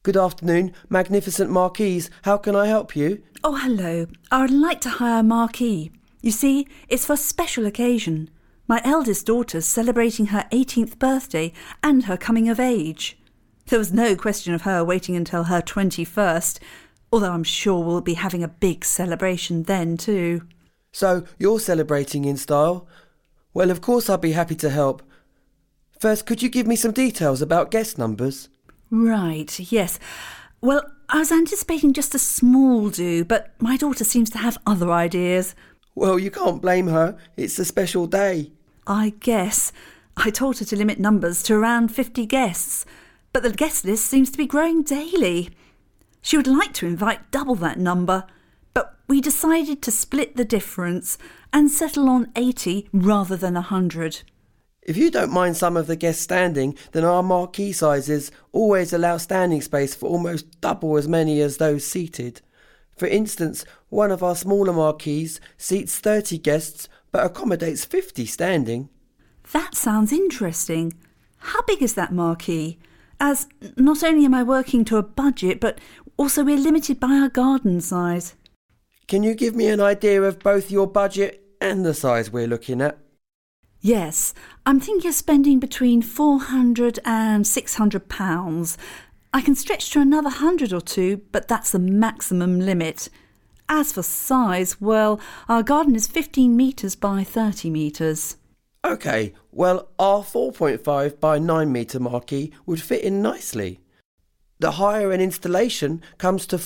Good afternoon, magnificent marquise. How can I help you? Oh, hello. I would like to hire a marquee. You see, it's for a special occasion. My eldest daughter's celebrating her 18th birthday and her coming of age. There was no question of her waiting until her 21st, although I'm sure we'll be having a big celebration then too. So, you're celebrating in style? Well, of course I'll be happy to help. First, could you give me some details about guest numbers? Right, yes. Well, I was anticipating just a small do, but my daughter seems to have other ideas. Well, you can't blame her. It's a special day. I guess. I told her to limit numbers to around 50 guests, but the guest list seems to be growing daily. She would like to invite double that number, but we decided to split the difference and settle on 80 rather than 100. If you don't mind some of the guests standing, then our marquee sizes always allow standing space for almost double as many as those seated. For instance, one of our smaller marquees seats 30 guests but accommodates 50 standing. That sounds interesting. How big is that marquee? As not only am I working to a budget, but also we're limited by our garden size. Can you give me an idea of both your budget and the size we're looking at? Yes, I'm thinking of spending between £400 and £600. I can stretch to another 100 or two, but that's the maximum limit. As for size, well, our garden is 15 metres by 30 metres. OK, well, our 4.5 by 9 metre marquee would fit in nicely. The hire and installation comes to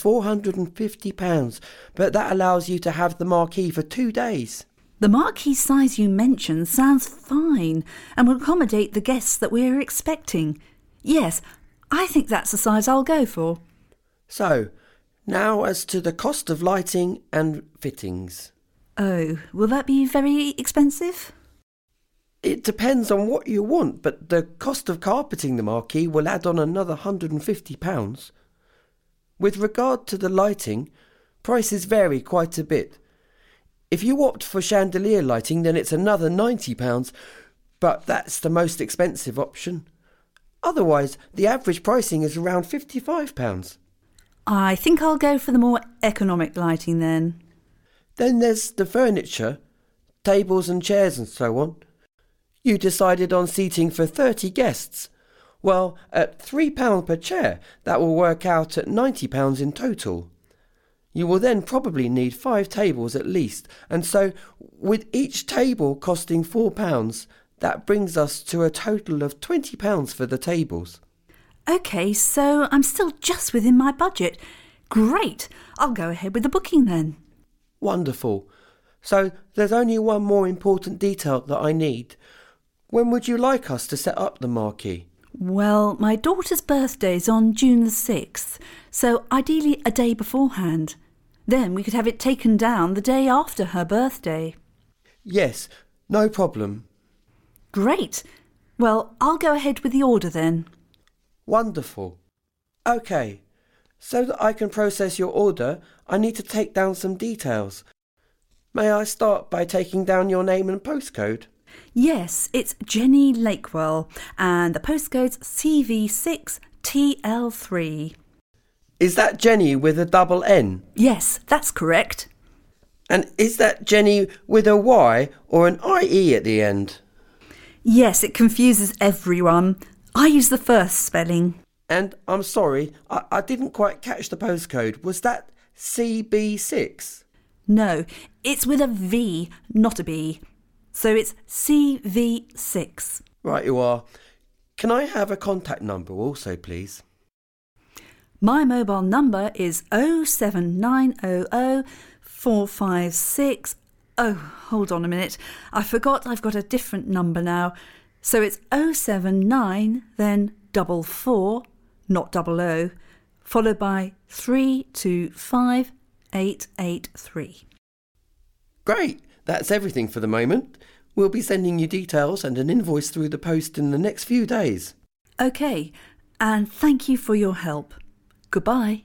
£450, but that allows you to have the marquee for 2 days. The marquee size you mentioned sounds fine and will accommodate the guests that we're expecting. Yes, I think that's the size I'll go for. So, now as to the cost of lighting and fittings. Oh, will that be very expensive? It depends on what you want, but the cost of carpeting the marquee will add on another £150. With regard to the lighting, prices vary quite a bit. If you opt for chandelier lighting, then it's another £90, but that's the most expensive option. Otherwise, the average pricing is around £55. I think I'll go for the more economic lighting then. Then there's the furniture, tables and chairs and so on. You decided on seating for 30 guests. Well, at £3 per chair, that will work out at £90 in total. You will then probably need 5 tables at least, and so with each table costing £4, that brings us to a total of £20 for the tables. OK, so I'm still just within my budget. Great! I'll go ahead with the booking then. Wonderful. So there's only one more important detail that I need. When would you like us to set up the marquee? Well, my daughter's birthday's on June the 6th, so ideally a day beforehand. Then we could have it taken down the day after her birthday. Yes, no problem. Great. Well, I'll go ahead with the order then. Wonderful. OK, so that I can process your order, I need to take down some details. May I start by taking down your name and postcode? Yes, it's Jenny Lakewell, and the postcode's CV6TL3. Is that Jenny with a double N? Yes, that's correct. And is that Jenny with a Y or an IE at the end? Yes, it confuses everyone. I use the first spelling. And I'm sorry, I didn't quite catch the postcode. Was that CB6? No, it's with a V, not a B. So it's CV6. Right you are. Can I have a contact number also, please? My mobile number is 07900 456... Oh, hold on a minute. I forgot I've got a different number now. So it's 079, then 44, not 00, followed by 325883. Great, that's everything for the moment. We'll be sending you details and an invoice through the post in the next few days. OK, and thank you for your help. Goodbye.